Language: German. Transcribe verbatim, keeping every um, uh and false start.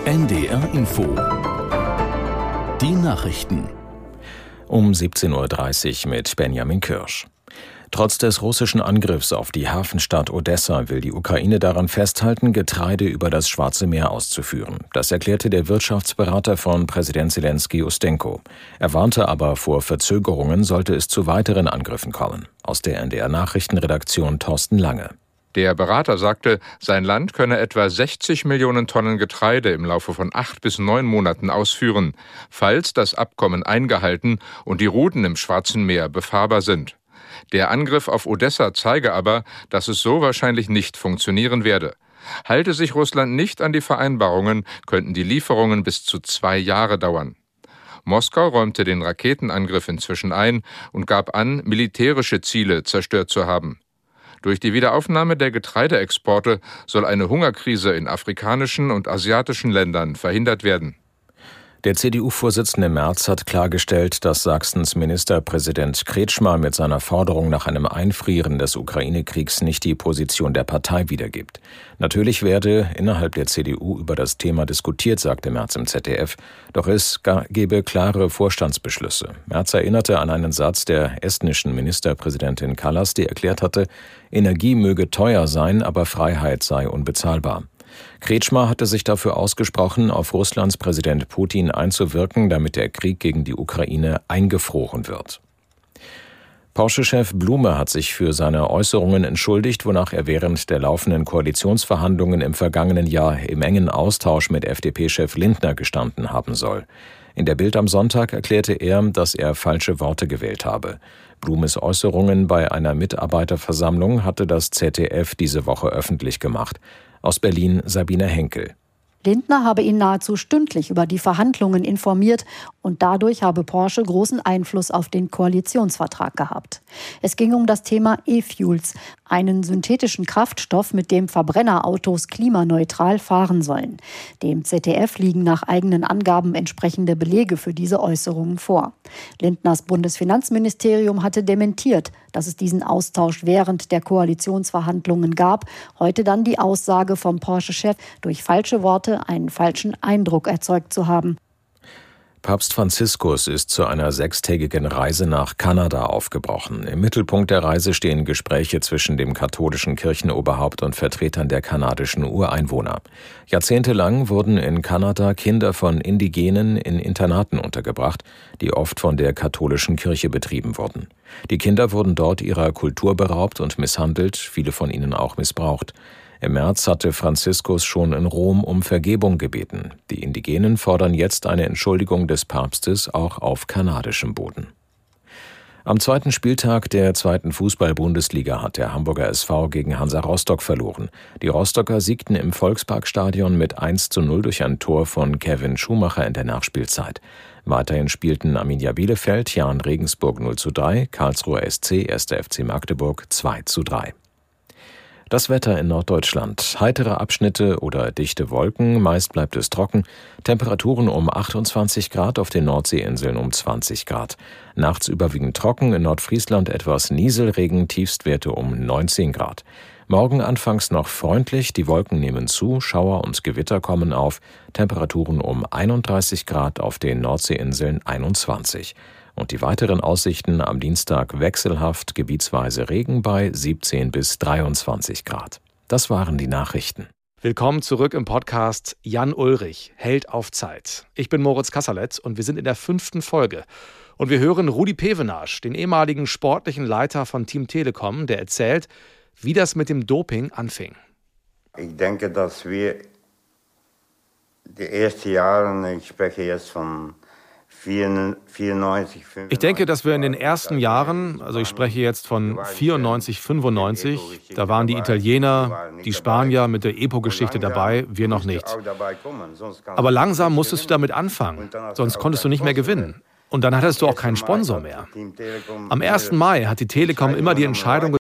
N D R Info. Die Nachrichten. Um siebzehn Uhr dreißig mit Benjamin Kirsch. Trotz des russischen Angriffs auf die Hafenstadt Odessa will die Ukraine daran festhalten, Getreide über das Schwarze Meer auszuführen. Das erklärte der Wirtschaftsberater von Präsident Selenskyj Ustenko. Er warnte aber vor Verzögerungen, sollte es zu weiteren Angriffen kommen. Aus der N D R-Nachrichtenredaktion Thorsten Lange. Der Berater sagte, sein Land könne etwa sechzig Millionen Tonnen Getreide im Laufe von acht bis neun Monaten ausführen, falls das Abkommen eingehalten und die Routen im Schwarzen Meer befahrbar sind. Der Angriff auf Odessa zeige aber, dass es so wahrscheinlich nicht funktionieren werde. Halte sich Russland nicht an die Vereinbarungen, könnten die Lieferungen bis zu zwei Jahre dauern. Moskau räumte den Raketenangriff inzwischen ein und gab an, militärische Ziele zerstört zu haben. Durch die Wiederaufnahme der Getreideexporte soll eine Hungerkrise in afrikanischen und asiatischen Ländern verhindert werden. Der C D U-Vorsitzende Merz hat klargestellt, dass Sachsens Ministerpräsident Kretschmer mit seiner Forderung nach einem Einfrieren des Ukraine-Kriegs nicht die Position der Partei wiedergibt. Natürlich werde innerhalb der C D U über das Thema diskutiert, sagte Merz im Z D F, doch es gebe klare Vorstandsbeschlüsse. Merz erinnerte an einen Satz der estnischen Ministerpräsidentin Kallas, die erklärt hatte, Energie möge teuer sein, aber Freiheit sei unbezahlbar. Kretschmer hatte sich dafür ausgesprochen, auf Russlands Präsident Putin einzuwirken, damit der Krieg gegen die Ukraine eingefroren wird. Porsche-Chef Blume hat sich für seine Äußerungen entschuldigt, wonach er während der laufenden Koalitionsverhandlungen im vergangenen Jahr im engen Austausch mit F D P-Chef Lindner gestanden haben soll. In der Bild am Sonntag erklärte er, dass er falsche Worte gewählt habe. Blumes Äußerungen bei einer Mitarbeiterversammlung hatte das Z D F diese Woche öffentlich gemacht. Aus Berlin Sabine Henkel. Lindner habe ihn nahezu stündlich über die Verhandlungen informiert und dadurch habe Porsche großen Einfluss auf den Koalitionsvertrag gehabt. Es ging um das Thema E-Fuels, einen synthetischen Kraftstoff, mit dem Verbrennerautos klimaneutral fahren sollen. Dem Z D F liegen nach eigenen Angaben entsprechende Belege für diese Äußerungen vor. Lindners Bundesfinanzministerium hatte dementiert, dass es diesen Austausch während der Koalitionsverhandlungen gab. Heute dann die Aussage vom Porsche-Chef, durch falsche Worte einen falschen Eindruck erzeugt zu haben. Papst Franziskus ist zu einer sechstägigen Reise nach Kanada aufgebrochen. Im Mittelpunkt der Reise stehen Gespräche zwischen dem katholischen Kirchenoberhaupt und Vertretern der kanadischen Ureinwohner. Jahrzehntelang wurden in Kanada Kinder von Indigenen in Internaten untergebracht, die oft von der katholischen Kirche betrieben wurden. Die Kinder wurden dort ihrer Kultur beraubt und misshandelt, viele von ihnen auch missbraucht. Im März hatte Franziskus schon in Rom um Vergebung gebeten. Die Indigenen fordern jetzt eine Entschuldigung des Papstes auch auf kanadischem Boden. Am zweiten Spieltag der zweiten Fußball-Bundesliga hat der Hamburger S V gegen Hansa Rostock verloren. Die Rostocker siegten im Volksparkstadion mit eins zu null durch ein Tor von Kevin Schumacher in der Nachspielzeit. Weiterhin spielten Arminia Bielefeld, Jahn Regensburg null zu drei, Karlsruher S C, erster F C Magdeburg zwei zu drei. Das Wetter in Norddeutschland. Heitere Abschnitte oder dichte Wolken, meist bleibt es trocken. Temperaturen um achtundzwanzig Grad, auf den Nordseeinseln um zwanzig Grad. Nachts überwiegend trocken, in Nordfriesland etwas Nieselregen, Tiefstwerte um neunzehn Grad. Morgen anfangs noch freundlich, die Wolken nehmen zu, Schauer und Gewitter kommen auf. Temperaturen um einunddreißig Grad, auf den Nordseeinseln einundzwanzig. Und die weiteren Aussichten am Dienstag wechselhaft, gebietsweise Regen bei siebzehn bis dreiundzwanzig Grad. Das waren die Nachrichten. Willkommen zurück im Podcast Jan Ulrich, Held auf Zeit. Ich bin Moritz Kasserlet und wir sind in der fünften Folge. Und wir hören Rudi Pevenage, den ehemaligen sportlichen Leiter von Team Telekom, der erzählt, wie das mit dem Doping anfing. Ich denke, dass wir die ersten Jahre, ich spreche jetzt von vierundneunzig, fünfundneunzig. Ich denke, dass wir in den ersten Jahren, also ich spreche jetzt von vierundneunzig, fünfundneunzig, da waren die Italiener, die Spanier mit der Epo-Geschichte dabei, wir noch nicht. Aber langsam musstest du damit anfangen, sonst konntest du nicht mehr gewinnen. Und dann hattest du auch keinen Sponsor mehr. Am ersten Mai hat die Telekom immer die Entscheidung